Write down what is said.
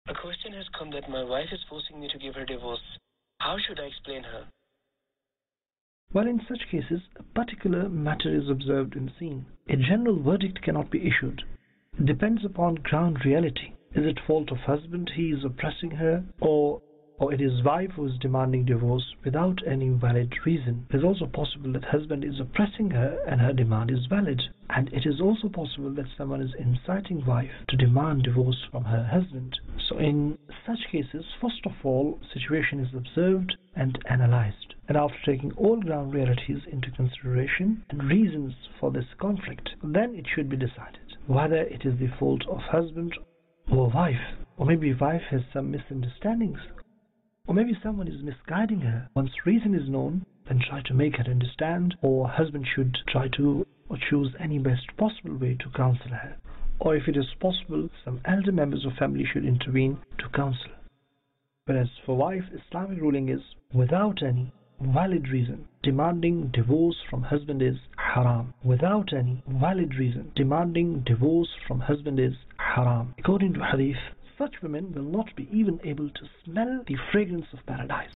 A question has come that my wife is forcing me to give her divorce. How should I explain her? Well, in such cases, a particular matter is observed in the scene. A general verdict cannot be issued. It depends upon ground reality. Is it fault of husband, he is oppressing her, or it is wife who is demanding divorce without any valid reason? It is also possible that husband is oppressing her and her demand is valid. And it is also possible that someone is inciting wife to demand divorce from her husband. So in such cases, first of all, situation is observed and analyzed. And after taking all ground realities into consideration and reasons for this conflict, then it should be decided whether it is the fault of husband or wife. Or maybe wife has some misunderstandings. Or maybe someone is misguiding her. Once reason is known, then try to make her understand, or husband should try to or choose any best possible way to counsel her. Or if it is possible, some elder members of family should intervene to counsel. Whereas for wife, Islamic ruling is without any valid reason demanding divorce from husband is haram. Without any valid reason demanding divorce from husband is haram. According to hadith, such women will not be even able to smell the fragrance of paradise.